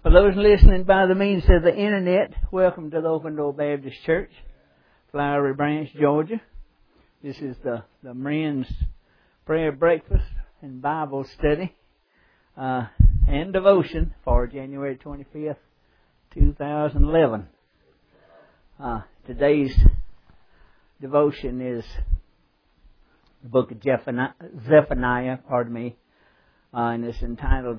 For those listening by the means of the internet, welcome to the Open Door Baptist Church, Flowery Branch, Georgia. This is the men's prayer breakfast and Bible study and devotion for January 25th, 2011. Today's devotion is the book of Zephaniah, and it's entitled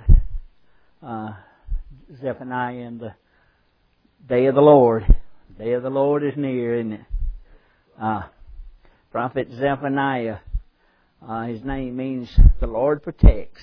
Zephaniah and the Day of the Lord. The Day of the Lord is near, isn't it? Prophet Zephaniah, his name means the Lord protects.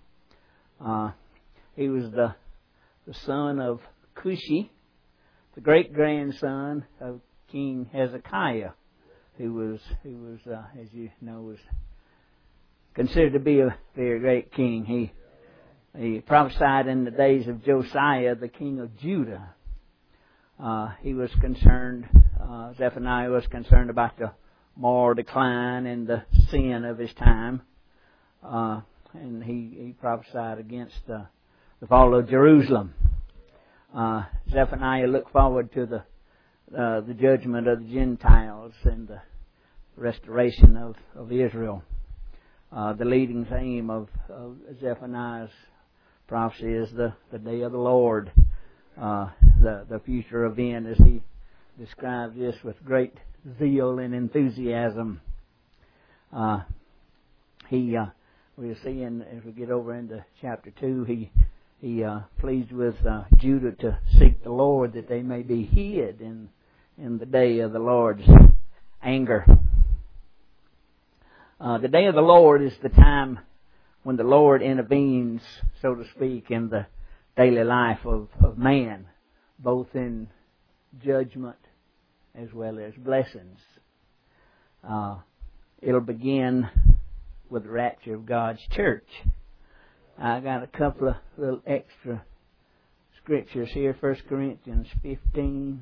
He was the son of Cushi, the great-grandson of King Hezekiah, who was, as you know, was considered to be a very great king. He prophesied in the days of Josiah, the king of Judah. He was concerned, Zephaniah was concerned about the moral decline and the sin of his time. And he prophesied against the fall of Jerusalem. Zephaniah looked forward to the judgment of the Gentiles and the restoration of Israel. The leading theme of Zephaniah's prophecy is the day of the Lord, the future event, as he describes this with great zeal and enthusiasm. We're seeing as we get over into chapter 2, he pleads with Judah to seek the Lord that they may be hid in the day of the Lord's anger. The day of the Lord is the time when the Lord intervenes, so to speak, in the daily life of man, both in judgment as well as blessings. It'll begin with the rapture of God's church. I got a couple of little extra scriptures here. 1 Corinthians 15.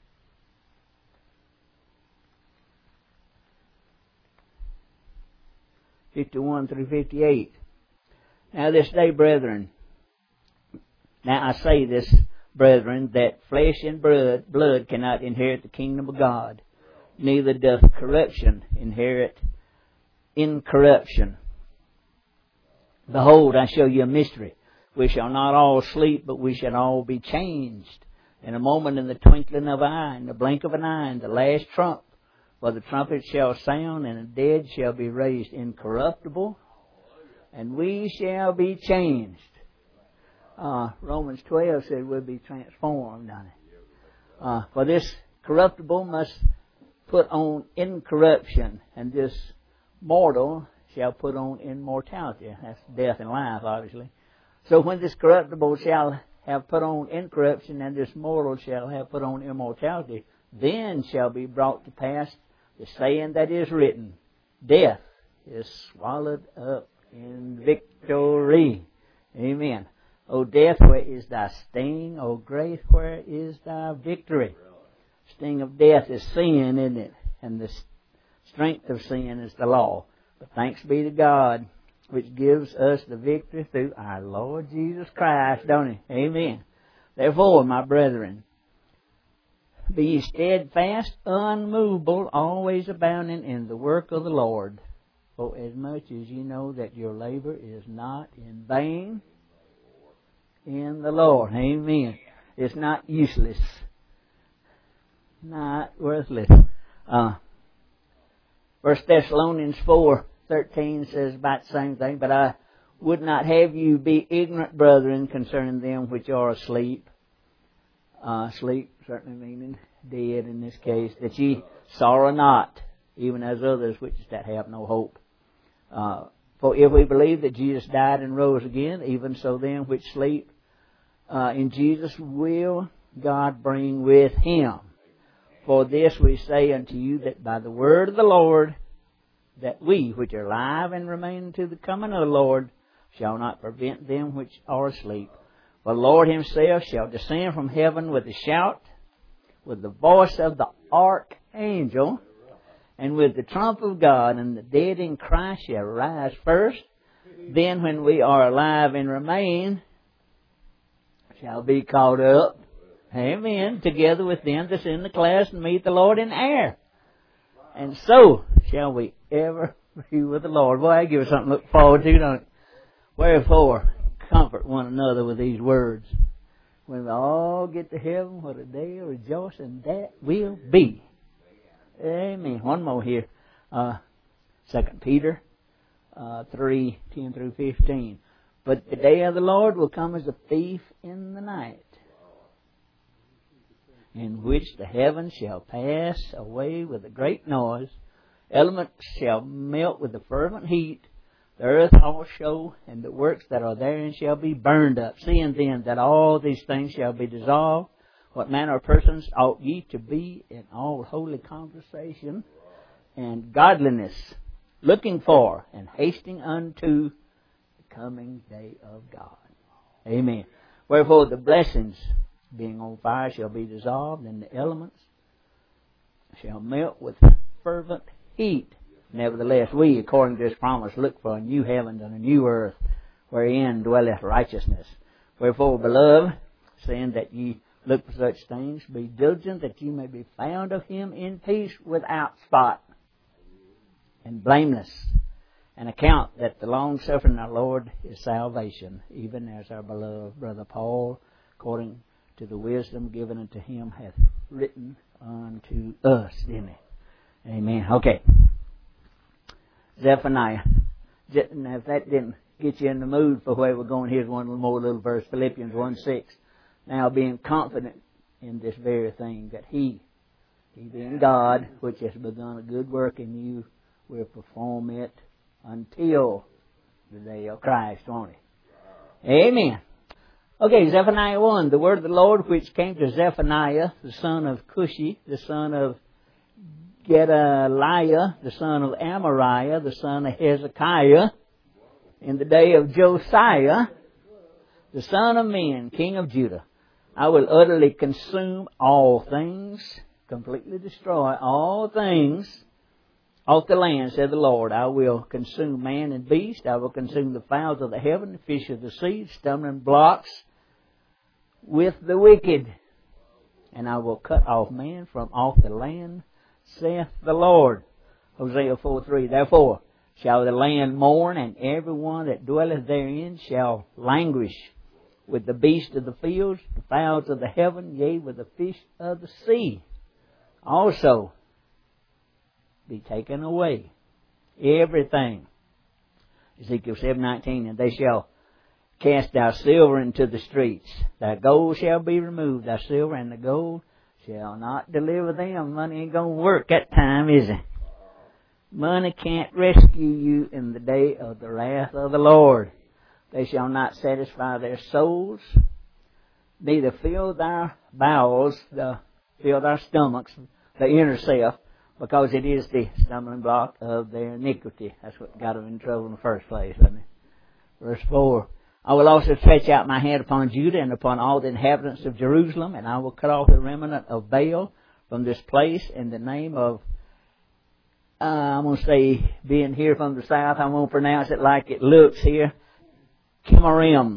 (51 through 58). Now this day, brethren, now I say this, brethren, that flesh and blood cannot inherit the kingdom of God, neither doth corruption inherit incorruption. Behold, I show you a mystery. We shall not all sleep, but we shall all be changed. In a moment, in the twinkling of an eye, in the blink of an eye, in the last trump. For the trumpet shall sound, and the dead shall be raised incorruptible, and we shall be changed. Romans 12 said we'll be transformed, doesn't it? For this corruptible must put on incorruption, and this mortal shall put on immortality. That's death and life, obviously. So when this corruptible shall have put on incorruption, and this mortal shall have put on immortality, then shall be brought to pass the saying that is written, death is swallowed up in victory. Amen. O death, where is thy sting? O grave, where is thy victory? Sting of death is sin, isn't it? And the strength of sin is the law. But thanks be to God, which gives us the victory through our Lord Jesus Christ, don't He? Amen. Therefore, my brethren, be ye steadfast, unmovable, always abounding in the work of the Lord. For as much as ye know that your labor is not in vain in the Lord. Amen. It's not useless. Not worthless. 1 Thessalonians 4:13 says about the same thing. But I would not have you be ignorant, brethren, concerning them which are asleep. Sleep certainly meaning dead in this case. That ye sorrow not, even as others which that have no hope. For if we believe that Jesus died and rose again, even so them which sleep in Jesus will God bring with Him. For this we say unto you, that by the word of the Lord, that we which are alive and remain unto the coming of the Lord shall not prevent them which are asleep. For the Lord Himself shall descend from heaven with a shout, with the voice of the archangel, and with the trump of God, and the dead in Christ shall rise first. Then when we are alive and remain, shall be caught up, amen, together with them that's in the clouds and meet the Lord in the air. And so shall we ever be with the Lord. Boy, that gives us something to look forward to, don't it? Wherefore, comfort one another with these words. When we all get to heaven, what a day of rejoicing that will be. Amen. One more here. 2 Peter 3:10 through 15. But the day of the Lord will come as a thief in the night, in which the heavens shall pass away with a great noise, elements shall melt with a fervent heat, the earth also and the works that are therein shall be burned up. Seeing then that all these things shall be dissolved, what manner of persons ought ye to be in all holy conversation and godliness, looking for and hasting unto the coming day of God. Amen. Wherefore the blessings, being on fire, shall be dissolved, and the elements shall melt with fervent heat. Nevertheless, we, according to this promise, look for a new heaven and a new earth, wherein dwelleth righteousness. Wherefore, beloved, seeing that ye look for such things, be diligent that ye may be found of him in peace, without spot and blameless, and account that the long-suffering of our Lord is salvation, even as our beloved brother Paul, according to the wisdom given unto him, hath written unto us. Didn't he? Amen. Okay. Zephaniah. Now, if that didn't get you in the mood for where we're going, here's one more little verse, Philippians 1:6. Now, being confident in this very thing, that He being God, which has begun a good work in you, will perform it until the day of Christ, won't He? Amen. Okay, Zephaniah 1. The word of the Lord which came to Zephaniah, the son of Cushi, the son of Gedaliah, the son of Amariah, the son of Hezekiah, in the day of Josiah, the son of Men, king of Judah. I will utterly consume all things, completely destroy all things off the land, said the Lord. I will consume man and beast. I will consume the fowls of the heaven, the fish of the sea, stumbling blocks with the wicked. And I will cut off man from off the land, saith the Lord. Hosea 4:3. Therefore shall the land mourn, and every one that dwelleth therein shall languish, with the beasts of the fields, the fowls of the heaven, yea, with the fish of the sea. Also be taken away everything. Ezekiel 7:19. And they shall cast thy silver into the streets. Thy gold shall be removed. Thy silver and the gold shall not deliver them. Money ain't going to work that time, is it? Money can't rescue you in the day of the wrath of the Lord. They shall not satisfy their souls, neither fill their bowels, fill their stomachs, the inner self, because it is the stumbling block of their iniquity. That's what got them in trouble in the first place, wasn't it? Verse 4. I will also stretch out my hand upon Judah and upon all the inhabitants of Jerusalem, and I will cut off the remnant of Baal from this place in the name of, I'm going to say, being here from the south, I'm going to pronounce it like it looks here, Chemarims,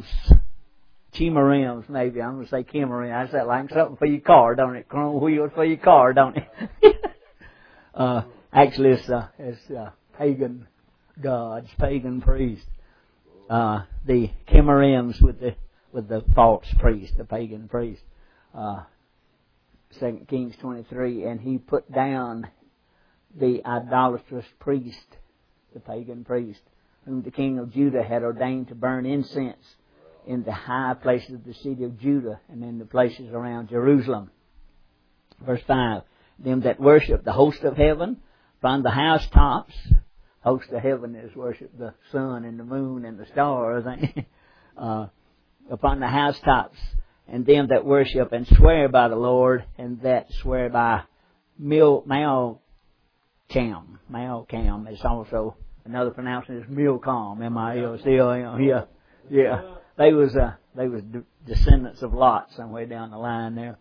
maybe. I'm going to say Chemarim. I say like something for your car, don't it? Chrome wheels for your car, don't it? Actually, it's pagan gods, pagan priests. The Chemarims with the false priest, the pagan priest. 2 Kings 23, and he put down the idolatrous priest, the pagan priest, whom the king of Judah had ordained to burn incense in the high places of the city of Judah and in the places around Jerusalem. Verse 5, them that worship the host of heaven from the housetops. Host of heaven is worship the sun and the moon and the stars, upon the housetops, and them that worship and swear by the Lord, and that swear by Malcham. Malcham is also another pronouncement is Milcom, Milcom. Yeah. They was descendants of Lot somewhere down the line there.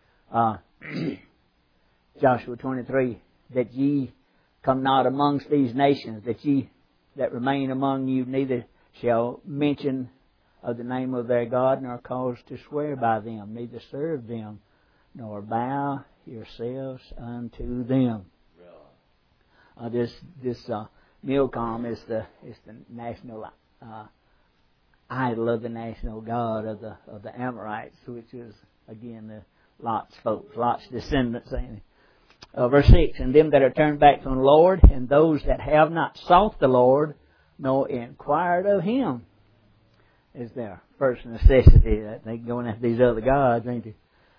Joshua 23, that ye come not amongst these nations, that ye that remain among you neither shall mention of the name of their God, nor cause to swear by them, neither serve them, nor bow yourselves unto them. This Milcom is the national idol of the national god of the Amorites, which is again the Lot's folks, Lot's descendants. Verse 6, and them that are turned back from the Lord, and those that have not sought the Lord, nor inquired of Him, is their first necessity. That they going after these other gods, ain't they?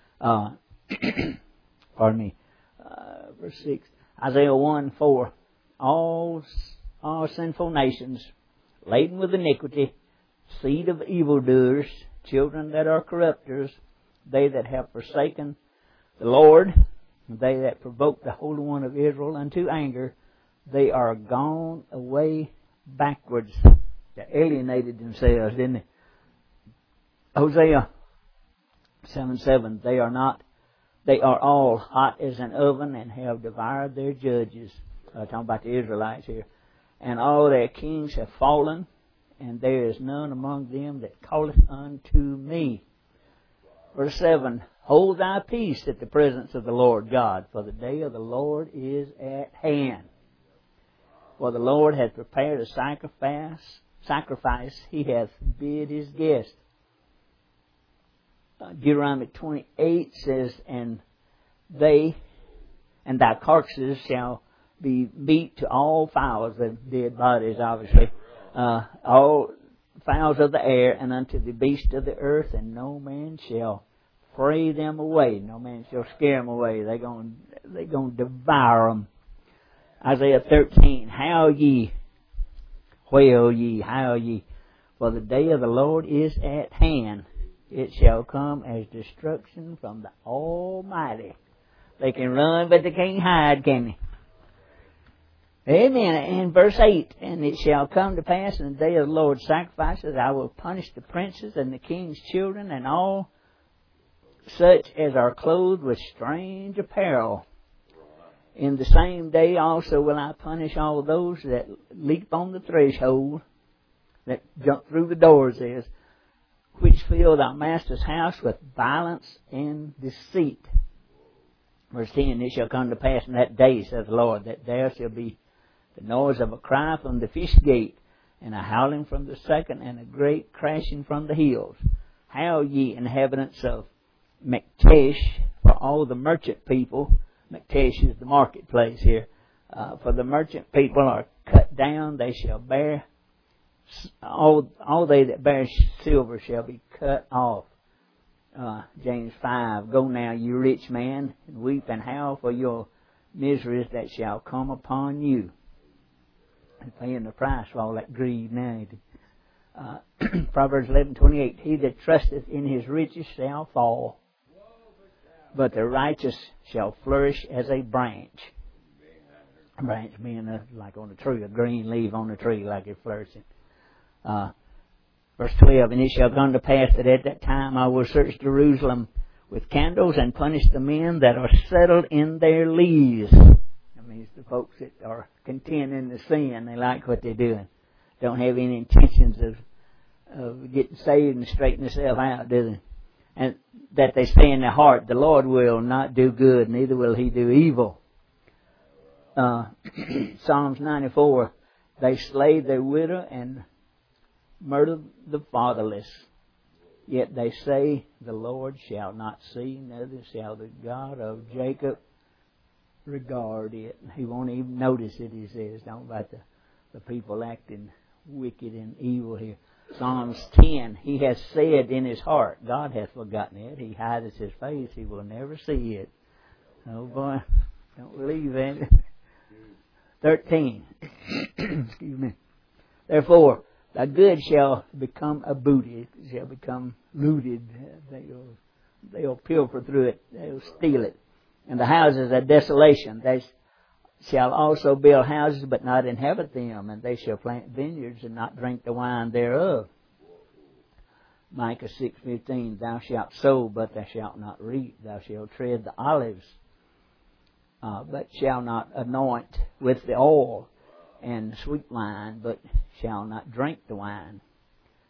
Pardon me. Verse 6, Isaiah 1:4, all sinful nations, laden with iniquity, seed of evildoers, children that are corrupters, they that have forsaken the Lord, they that provoke the Holy One of Israel unto anger, they are gone away backwards. They alienated themselves, didn't they? Hosea 7:7, they are all hot as an oven and have devoured their judges. Talking about the Israelites here. And all their kings have fallen, and there is none among them that calleth unto me. Verse 7, hold thy peace at the presence of the Lord God, for the day of the Lord is at hand. For the Lord hath prepared a sacrifice, He hath bid His guest. Deuteronomy 28 says, and thy carcasses shall be beat to all fowls, the dead bodies obviously, all fowls of the air, and unto the beasts of the earth, and no man shall fray them away. No man shall scare them away. They're going to devour them. Isaiah 13, wail ye, for the day of the Lord is at hand. It shall come as destruction from the Almighty. They can run, but they can't hide, can they? Amen. And verse 8, and it shall come to pass in the day of the Lord's sacrifices, I will punish the princes and the king's children and all such as are clothed with strange apparel. In the same day also will I punish all those that leap on the threshold, that jump through the doors, which fill thy master's house with violence and deceit. Verse 10, it shall come to pass in that day, says the Lord, that there shall be the noise of a cry from the fish gate, and a howling from the second, and a great crashing from the hills. Howl ye, inhabitants of Maktesh, for all the merchant people. Maktesh is the marketplace here. For the merchant people are cut down, they shall bear, all they that bear silver shall be cut off. James 5, go now, you rich man, and weep and howl for your miseries that shall come upon you. And paying the price for all that greed now. Proverbs 11:28, he that trusteth in his riches shall fall, but the righteous shall flourish as a branch. A branch being like on a tree, a green leaf on a tree like it's flourishing. Verse 12, and it shall come to pass that at that time I will search Jerusalem with candles and punish the men that are settled in their lees. That means the folks that are content in the sin. They like what they're doing. Don't have any intentions of getting saved and straightening themselves out, do they? And that they say in their heart, the Lord will not do good, neither will He do evil. Psalms 94, they slay their widow and murder the fatherless. Yet they say, the Lord shall not see, neither shall the God of Jacob regard it. He won't even notice it, he says. Don't about the people acting wicked and evil here. Psalms 10, he has said in his heart, God hath forgotten it. He hideth his face, he will never see it. Oh boy, don't believe that. 13, excuse me. Therefore, the good shall become a booty, shall become looted. They'll pilfer through it, they'll steal it. And the houses of desolation, they shall also build houses, but not inhabit them, and they shall plant vineyards and not drink the wine thereof. Micah 6:15, thou shalt sow, but thou shalt not reap. Thou shalt tread the olives, but shall not anoint with the oil and sweet wine, but shall not drink the wine.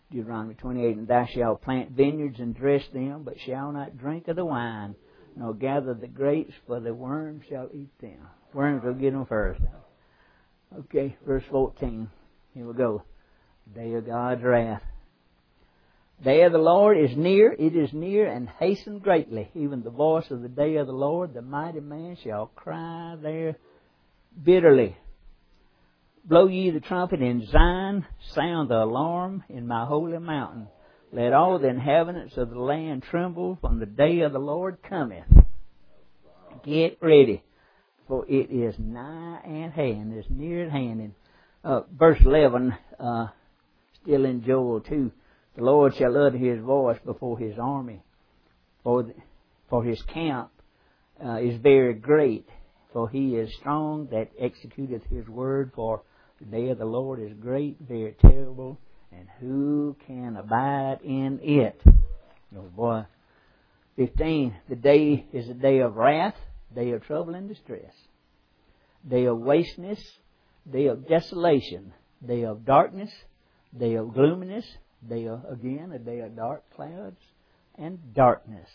Deuteronomy 28, and thou shalt plant vineyards and dress them, but shalt not drink of the wine, nor gather the grapes, for the worms shall eat them. Worms will get them first. Okay, verse 14. Here we go. Day of God's wrath. Day of the Lord is near, it is near, and hasten greatly. Even the voice of the day of the Lord, the mighty man shall cry there bitterly. Blow ye the trumpet in Zion, sound the alarm in my holy mountain. Let all the inhabitants of the land tremble, from the day of the Lord cometh. Get ready, for it is nigh at hand, it's near at hand. And verse 11, still in Joel 2, the Lord shall utter His voice before His army, for His camp is very great, for He is strong that executeth His word, for the day of the Lord is great, very terrible, and who can abide in it? Oh boy. 15, the day is a day of wrath, day of trouble and distress, day of wasteness, day of desolation, day of darkness, day of gloominess, day of, again, a day of dark clouds and darkness.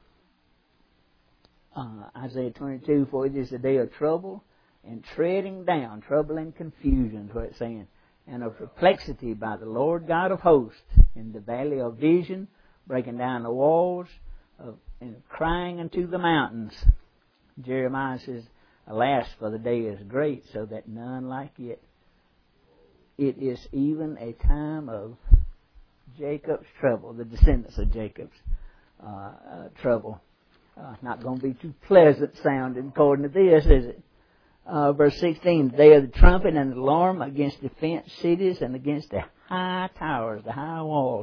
Isaiah 22, for it is a day of trouble and treading down, trouble and confusion, is what it's saying, and of perplexity by the Lord God of hosts, in the valley of vision, breaking down the walls, and crying unto the mountains. Jeremiah says, alas, for the day is great, so that none like it. It is even a time of Jacob's trouble, the descendants of Jacob's trouble. Not going to be too pleasant sounding according to this, is it? Verse 16, the day of the trumpet and the alarm against the fenced cities and against the high towers, the high walls.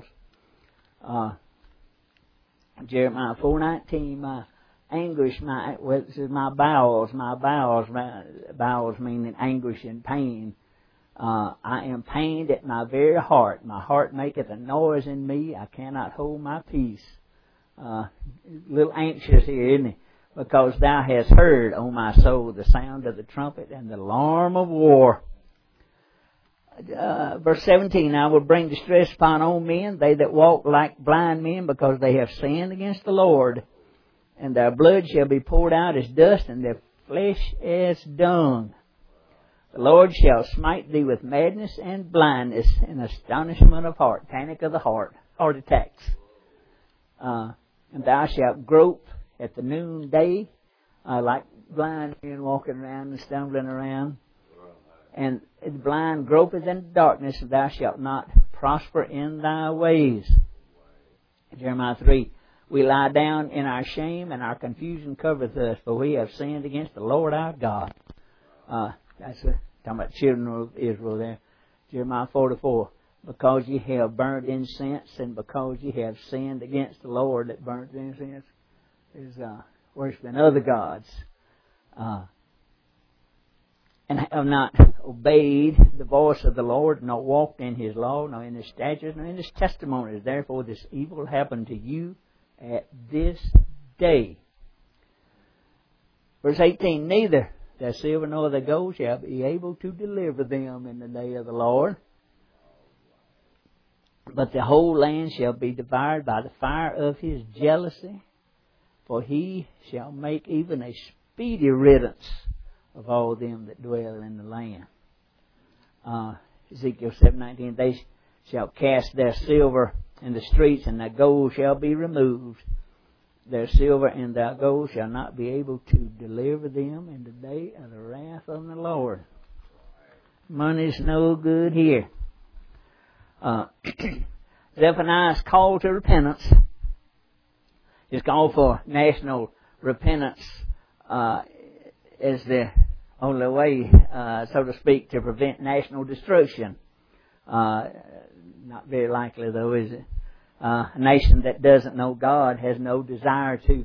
Jeremiah 4:19, my anguish, my bowels meaning anguish and pain. I am pained at my very heart. My heart maketh a noise in me. I cannot hold my peace. A little anxious here, isn't he? Because thou hast heard, O my soul, the sound of the trumpet and the alarm of war. Verse 17, I will bring distress upon all men, they that walk like blind men, because they have sinned against the Lord. And their blood shall be poured out as dust, and their flesh as dung. The Lord shall smite thee with madness and blindness and astonishment of heart, panic of the heart attacks. And thou shalt grope at the noonday, like blind men walking around and stumbling around. And the blind gropeth in darkness, and thou shalt not prosper in thy ways. Jeremiah 3, we lie down in our shame, and our confusion covereth us, for we have sinned against the Lord our God. That's talking about children of Israel there. Jeremiah 44, because ye have burnt incense, and because ye have sinned against the Lord that burnt the incense, is worshiping other gods, and have not obeyed the voice of the Lord, nor walked in His law, nor in His statutes, nor in His testimonies. Therefore this evil happened to you at this day. Verse 18, neither their silver nor their gold shall be able to deliver them in the day of the Lord, but the whole land shall be devoured by the fire of His jealousy, for He shall make even a speedy riddance of all them that dwell in the land. Ezekiel 7:19, they shall cast their silver in the streets, and their gold shall be removed. Their silver and their gold shall not be able to deliver them in the day of the wrath of the Lord. Money's no good here. Zephaniah's call to repentance. His call for national repentance is the only way, so to speak, to prevent national destruction. Not very likely, though, is it? A nation that doesn't know God has no desire to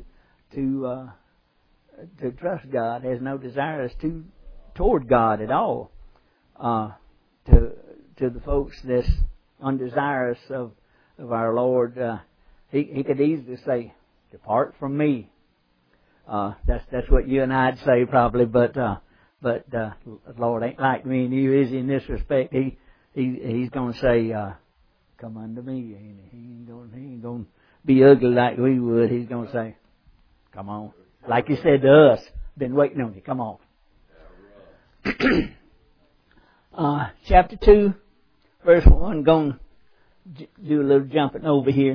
trust God, has no desires toward God at all. To the folks that's undesirous of our Lord, he could easily say, "Depart from me." That's what you and I'd say probably, but the Lord ain't like me and you, is He, in this respect? He's going to say, come unto me. He ain't going to be ugly like we would. He's going to say, come on. Like He said to us, been waiting on you. Come on. Chapter 2, verse 1, going to do a little jumping over here.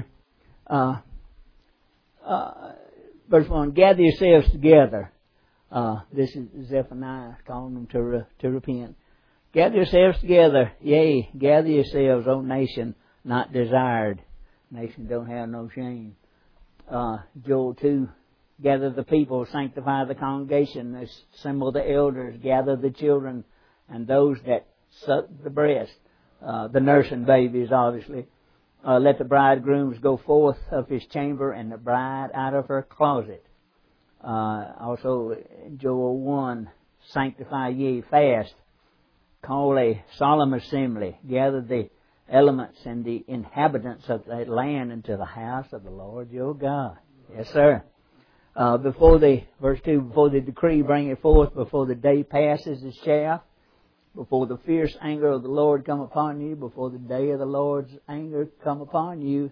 Verse 1, gather yourselves together. This is Zephaniah calling them to repent. Gather yourselves together, yea, gather yourselves, O nation, not desired. Nation don't have no shame. Joel 2, gather the people, sanctify the congregation, assemble the elders, gather the children, and those that suck the breast, the nursing babies, obviously. Let the bridegrooms go forth of his chamber, and the bride out of her closet. Also, Joel 1, sanctify ye, fast, call a solemn assembly, gather the elements and the inhabitants of that land into the house of the Lord your God. Yes, sir. Verse 2, before the decree bring it forth, before the day passes its chaff, before the fierce anger of the Lord come upon you, before the day of the Lord's anger come upon you,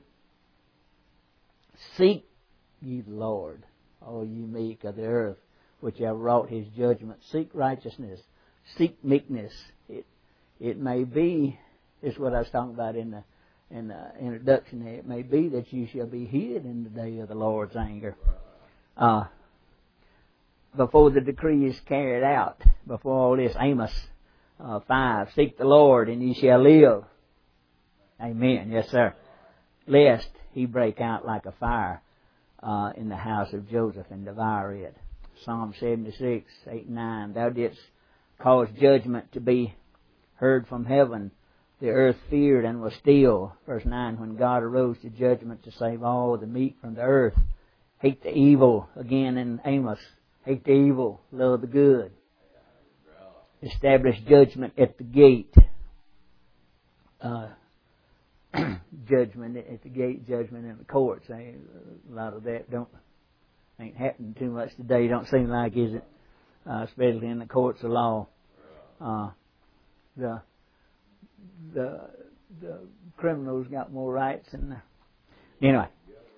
seek ye the Lord, all ye meek of the earth, which have wrought His judgment. Seek righteousness. Seek meekness. It may be, this is what I was talking about in the introduction, it may be that you shall be hid in the day of the Lord's anger. Before the decree is carried out, before all this, Amos 5, seek the Lord and ye shall live. Amen. Yes, sir. Lest He break out like a fire in the house of Joseph and devour it. Psalm 76, 8 and 9. Thou didst cause judgment to be heard from heaven. The earth feared and was still. Verse 9, when God arose to judgment to save all the meek from the earth. Hate the evil. Again in Amos. Hate the evil. Love the good. Establish judgment at the gate. Judgment at the gate, judgment in the courts. A lot of that ain't happening too much today. Don't seem like, is it? Especially in the courts of law. The criminals got more rights than anyway.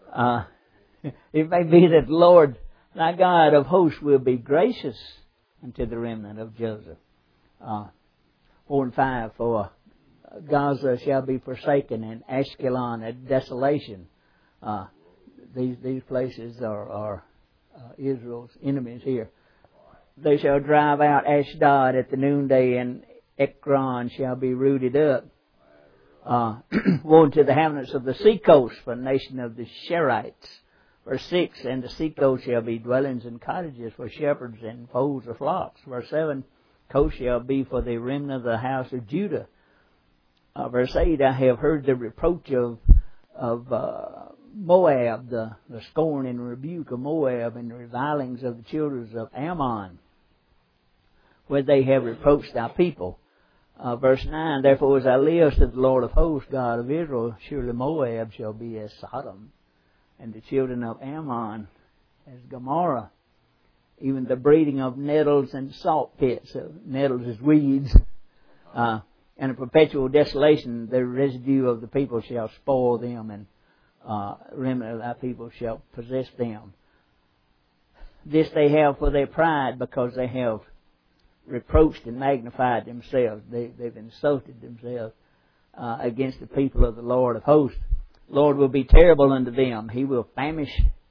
It may be that the Lord, thy God of hosts, will be gracious unto the remnant of Joseph. 4 and 5, for Gaza shall be forsaken and Ashkelon a desolation. These places are Israel's enemies here. They shall drive out Ashdod at the noonday, and Ekron shall be rooted up. Woe unto the inhabitants of the seacoast, for the nation of the Sherites. Verse 6, and the seacoast shall be dwellings and cottages for shepherds and folds of flocks. Verse 7, coast shall be for the remnant of the house of Judah. Verse 8, I have heard the reproach of Moab, the scorn and rebuke of Moab, and the revilings of the children of Ammon, where they have reproached thy people. Verse 9, therefore as I live, said the Lord of hosts, God of Israel, surely Moab shall be as Sodom, and the children of Ammon as Gomorrah. Even the breeding of nettles and salt pits. Nettles is weeds. And a perpetual desolation, the residue of the people shall spoil them, and remnant of thy people shall possess them. This they have for their pride, because they have reproached and magnified themselves. They've insulted themselves against the people of the Lord of hosts. Lord will be terrible unto them. He will famish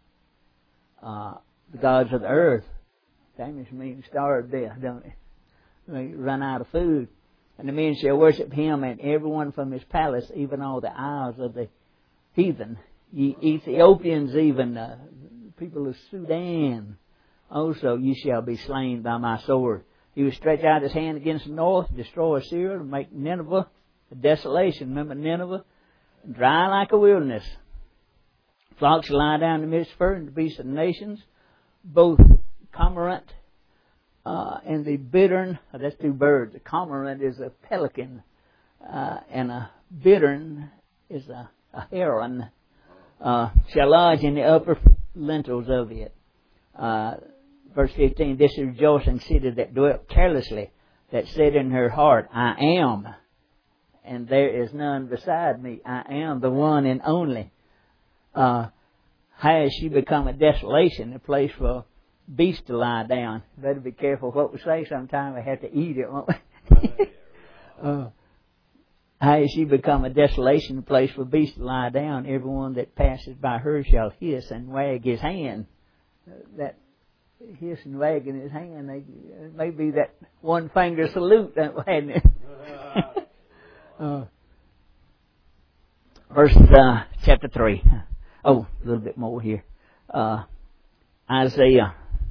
the gods of the earth. Famish means starve to death, don't it? They run out of food. And the men shall worship him, and everyone from his palace, even all the isles of the heathen. Ye Ethiopians, even people of Sudan, also ye shall be slain by my sword. He will stretch out his hand against the north, destroy Assyria, and make Nineveh a desolation. Remember Nineveh? Dry like a wilderness. Flocks shall lie down in the midst of her, and the beasts of the nations, both cormorant and the bittern. That's two birds. A cormorant is a pelican, and a bittern is a heron. Shall lodge in the upper lintels of it. Verse 15, this is a rejoicing city that dwelt carelessly, that said in her heart, I am, and there is none beside me. I am the one and only. How has she become a desolation, a place for beasts to lie down? Better be careful what we say. Sometimes we have to eat it, won't we? How has she become a desolation, a place for beasts to lie down? Everyone that passes by her shall hiss and wag his hand. That hiss and wagging his hand, maybe that one finger salute that hadn't it? Chapter 3. Oh, a little bit more here. Isaiah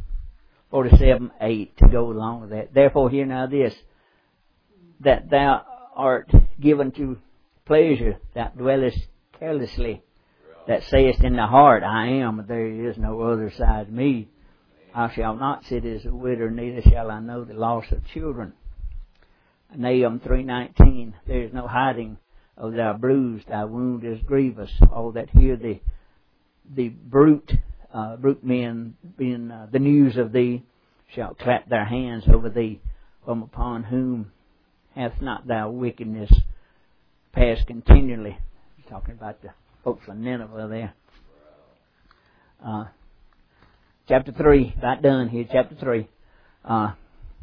47:8 to go along with that. Therefore hear now this, that thou art given to pleasure, that dwellest carelessly, that sayest in the heart, I am, there is no other besides me. I shall not sit as a widow, neither shall I know the loss of children. Nahum 3:19, there is no hiding of thy bruise, thy wound is grievous. All that hear the brute men being the news of thee shall clap their hands over thee, from upon whom hath not thy wickedness passed continually. He's talking about the folks of Nineveh there. Chapter 3, about done here, chapter 3. God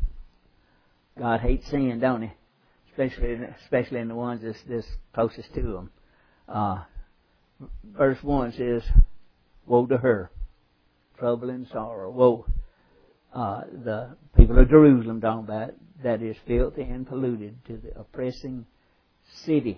hates sin, don't he? Especially in the ones that's closest to him. Verse 1 says, woe to her, trouble and sorrow. Woe. The people of Jerusalem talking about, that is filthy and polluted, to the oppressing city.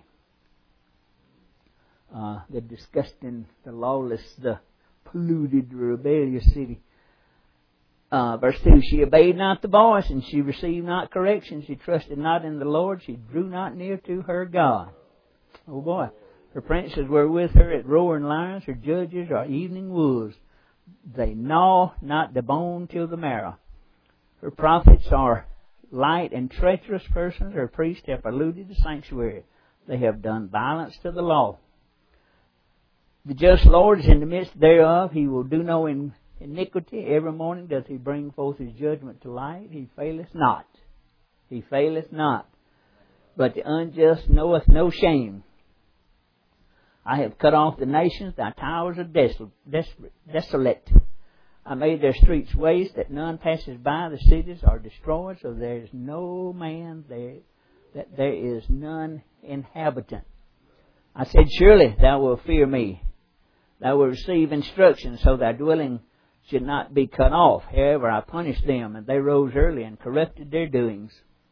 The disgusting, the lawless, the polluted, rebellious city. Verse 2, she obeyed not the voice, and she received not correction. She trusted not in the Lord. She drew not near to her God. Oh boy. Her princes were with her at roaring lions. Her judges are evening wolves. They gnaw not the bone till the marrow. Her prophets are light and treacherous persons. Her priests have polluted the sanctuary. They have done violence to the law. The just Lord is in the midst thereof. He will do no iniquity. Every morning doth he bring forth his judgment to light. He faileth not. He faileth not. But the unjust knoweth no shame. I have cut off the nations. Thy towers are desolate. I made their streets waste, that none passes by. The cities are destroyed, so there is no man there, that there is none inhabitant. I said, surely thou wilt fear me. Thou wilt receive instruction, so thy dwelling should not be cut off. However, I punished them, and they rose early and corrupted their doings.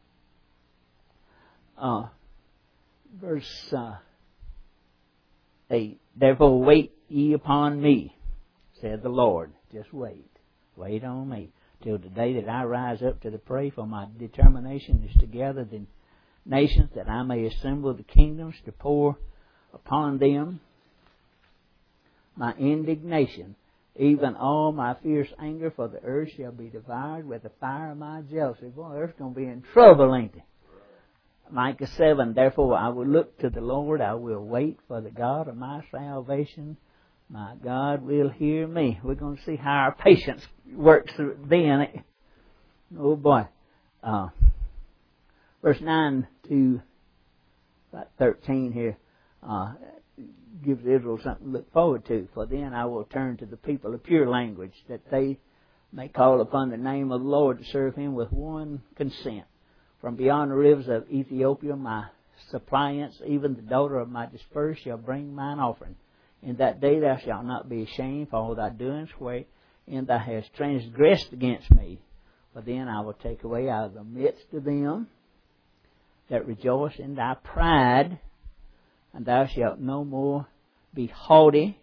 Verse 8. Therefore wait ye upon me, said the Lord. Just wait. Wait on me till the day that I rise up to the prey, for my determination is to gather the nations, that I may assemble the kingdoms, to pour upon them my indignation, even all my fierce anger, for the earth shall be devoured with the fire of my jealousy. Boy, the earth's going to be in trouble, ain't it? Micah 7, therefore I will look to the Lord, I will wait for the God of my salvation. My God will hear me. We're going to see how our patience works then. Oh boy. Verse 9 to about 13 here gives Israel something to look forward to. For then I will turn to the people of pure language, that they may call upon the name of the Lord to serve him with one consent. From beyond the rivers of Ethiopia, my suppliants, even the daughter of my dispersed, shall bring mine offering. In that day thou shalt not be ashamed for all thy doings, wherein thou hast transgressed against me. For then I will take away out of the midst of them that rejoice in thy pride, and thou shalt no more be haughty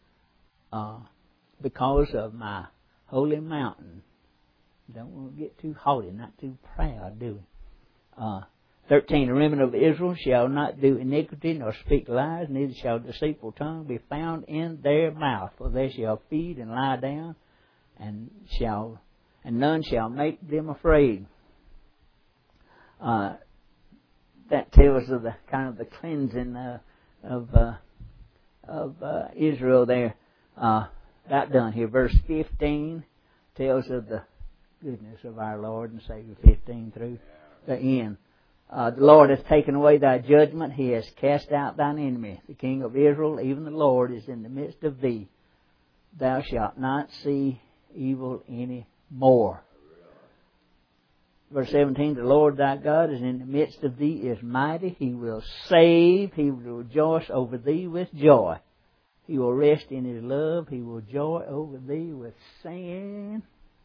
because of my holy mountain. Don't want to get too haughty, not too proud, do we? 13, the remnant of Israel shall not do iniquity, nor speak lies, neither shall deceitful tongue be found in their mouth. For they shall feed and lie down, and none shall make them afraid. That tells of the kind of the cleansing of Israel there. That done here. Verse 15 tells of the goodness of our Lord and Savior, 15 through the end. The Lord has taken away thy judgment. He has cast out thine enemy. The King of Israel, even the Lord, is in the midst of thee. Thou shalt not see evil any more. Verse 17, the Lord thy God is in the midst of thee, is mighty. He will save. He will rejoice over thee with joy. He will rest in His love. He will joy over thee with singing.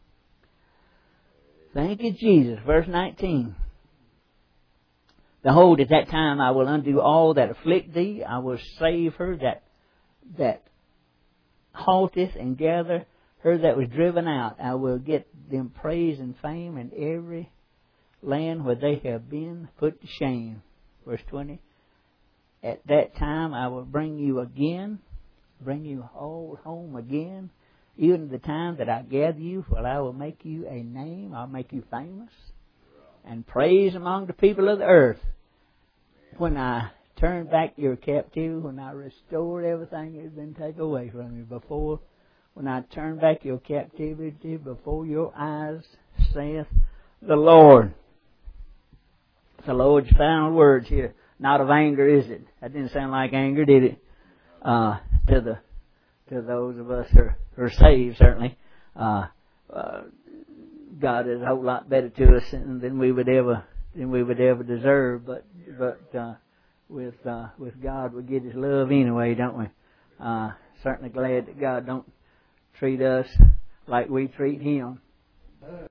Thank you, Jesus. Verse 19. Behold, at that time I will undo all that afflict thee. I will save her that halteth and gather her that was driven out. I will get them praise and fame in every land where they have been put to shame. Verse 20. At that time I will bring you all home again, even the time that I gather you, for I will make you a name. I'll make you famous and praise among the people of the earth. When I turn back your captivity, when I restore everything that has been taken away from you before, when I turn back your captivity before your eyes, saith the Lord. The Lord's final words here. Not of anger, is it? That didn't sound like anger, did it? To those of us who are saved, certainly. God is a whole lot better to us than we would ever deserve. But with God we get His love anyway, don't we? Certainly glad that God don't treat us like we treat Him.